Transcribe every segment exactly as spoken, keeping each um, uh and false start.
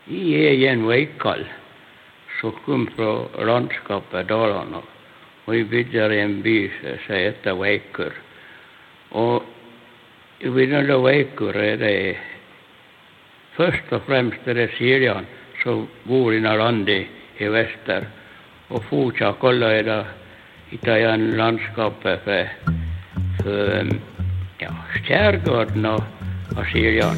I egen Veikall så kom från landskapet Dalarna och vi byggde en by som heter Veikur. Och vid den där Veikur är det först och främst är det Siljan som bor i landet i väster och fortsatt kolla är det Itajan landskapet för, för ja, skärgården och, och Siljan.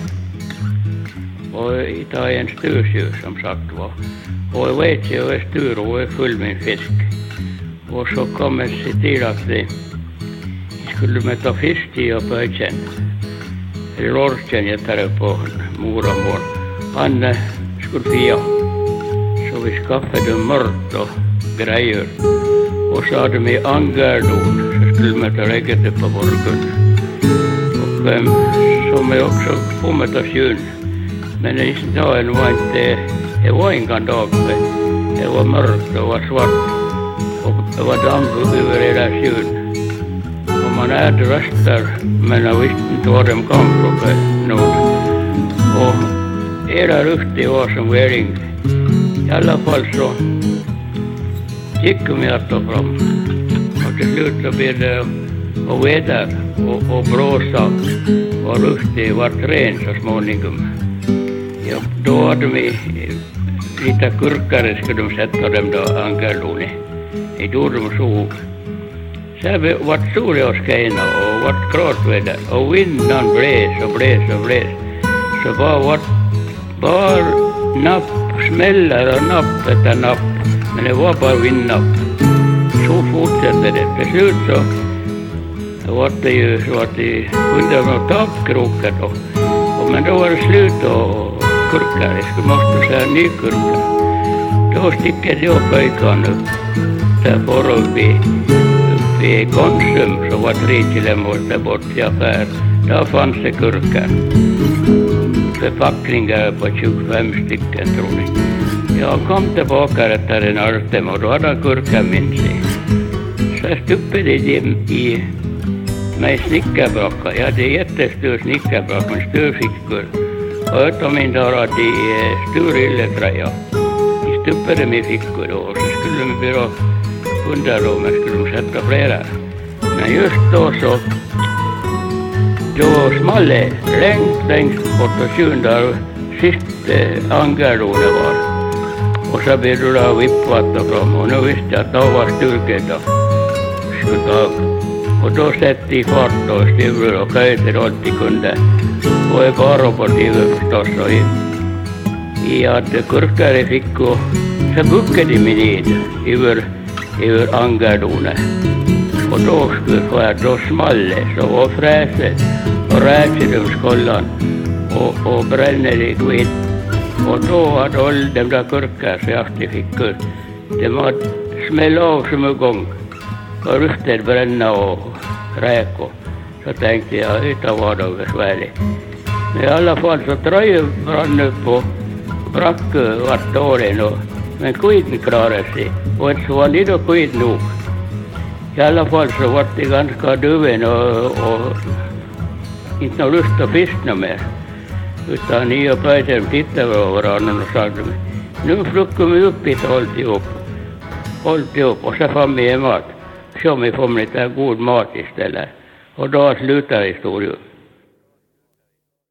Och Italien stursdjur som sagt var. Och jag vet ju att Sturo är full med fisk. Och så kommer det se till att vi skulle med ta fisk i och pöjtjen. Eller orken jättare på moromor. Han äh, skulle fia. Så vi skaffade mört och grejer. Och så hade vi angerdon. Så skulle vi ta lägget upp på borgen. Och ähm, som är också på med ta sjön. Men i dagen var inte, det var ingen dag, det var mörkt och var svart och det var damp över hela sjön. Och man hade röster, men jag visste inte var de kom från någon. Och hela luften var som väring. I alla fall så gick vi att ta fram. Och till slut så blev det och väder och, och blåsa och luften var ren så småningom. Ja, då hade vi lite kurkare skulle de sätta dem då angerloni. I gjorde de så. Sen vart solen och skena och vart klart väder. Och vinden bläs och bläs och bläs. Så bara vart bara napp, smäller och napp efter napp. Men det var bara vindnapp. Så fortsätter det. Till slut så vart det ju så att det under några tappkrokar då. Och men då var det slut och kurkar, jag skulle måste säga ny kurkar. Då stickade jag pojkan upp där för uppe i Konsum som var tre kilometer bort i affär. Där fanns det kurkar. Förpackningar på tjugofem stycken tror jag. Jag kom tillbaka efter en artem och då hade han kurkar minns sig. Så jag stuppade dem i med snickarbracka. Jag hade jättestor snickarbracka med störfickor. Och utom min dag hade de stor ylletröja. De stuppade med fickor då. Och så skulle de börja hundra då, men skulle de sätta flera. Men just då så då small det längst, längst bort och sjön där sist eh, angerlone var. Och så började det vippvatta fram. Och nu visste jag att då var styrket då. Skjutag. Och då sätter de fart och stuvor och köjter allt de kunde. Och jag bara på tivet förstås och jag hade kurkar i fickor. Så buckade de mig dit över, över angerdonen. Och då skulle jag då small det så var fräset och räkade de skollan och, och brände det kvitt. Och då hade alla de där kurkar så jag haft i fickor. De hade smäll av som en gång. Och ruften bränna och räko. Så tänkte jag, det var då besvärligt. Men i alla fall så tröjan brann upp och brack vart åren. Och, men skiten klarade sig. Och så var det då skit nog. I alla fall så var det ganska duven och, och inte någon lust att fiska mer. Utan ni och pojken tittade på varandra och sa nu fluckar vi upp hit alltihop. Alltihop och så fann vi en mat. Så vi får lite god mat istället. Och då slutar historien.